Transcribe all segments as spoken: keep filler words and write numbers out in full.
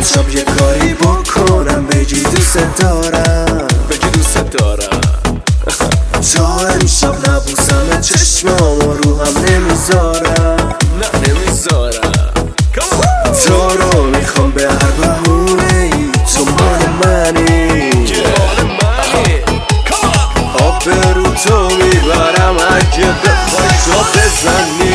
امشب یه کاری بکنم بگی دوست دارم، بگی دوست دارم. تا امشب نبوسم چشمامو رو هم نمیذارم، نه نمیذارم. تو رو میخوام به هر بهونه ای، تو مال منی، مال منی. آبرو تو میبرم اگه بخوای تو بزنی.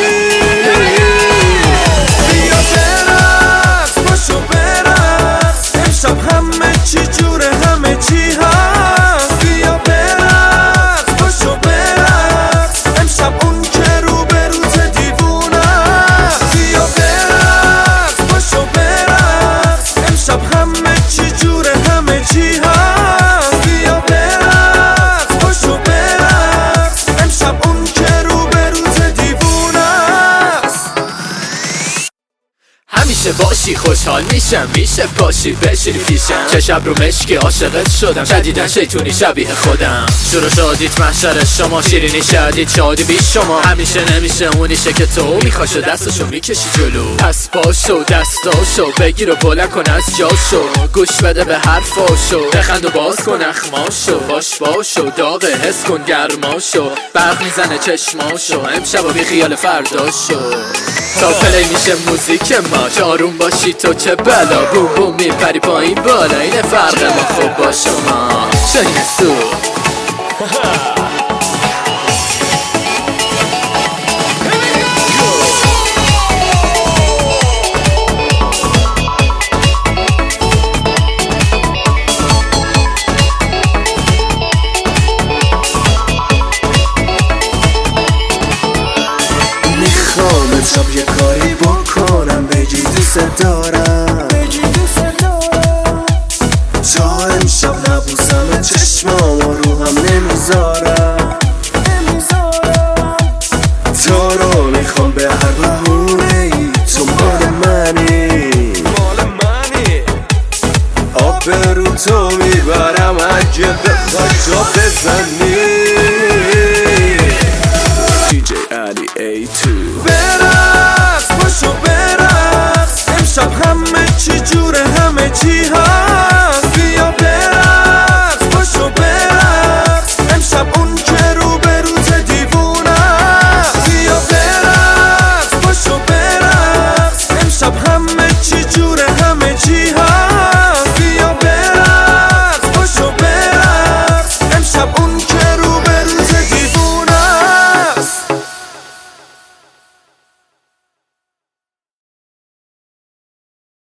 بیا برقص باشو برقص، امشب همه چی جوره همه چی هست. بیا برقص باشو برقص، امشب اون که رو به روز دیوونه. بیا برقص باشو برقص، امشب همه چی جوره همه چی هست. بیا برقص باشو برقص، امشب اون که رو به روز دیوونه است. همیشه باشی خوشحال میشم، میشه باشی بشینی پیشم. چه شب رو مشکی عاشقت شدم، جدیدن شیطونی شبیه خودم. شروع شدید محشر شما، شیرینی شدید شادی بی شما. همیشه نمیشه اونیشه که تو میخواشو دستشو میکشی جلو. پس باشو دستاشو بگیر و بلند کن از جاشو، گوش بده به حرفاشو، بخند و باز کن اخماشو. باش باشو داغه حس کن گرماشو، برق میزنه چشماشو، امشب و بی خیال فرداشو. تا پلی میشه موزیک ما، چه آروم باشی تو چه بلا، بوم بوم میپری پایین بالا، اینه فرق ما خوب با شما. شاید سو میخوام امشب یه کاری بکنم بگی دوست دارم، بگی دوست دارم، تا امشب نبوسم چشمامو رو هم نمیذارم، نمیذارم. تو رو میخوام به هر بهونه ای، تو مال منی، مال منی. آبرو تو میبرم اگه بخوای تو بزنی. دی جی علی ای تو برقص باشو برقص، امشب همه چی جوره همه چی هست. بیا برقص باشو برقص، امشب اون که رو به روز دیوونه. بیا برقص باشو برقص، امشب همه چی جوره همه چی هست.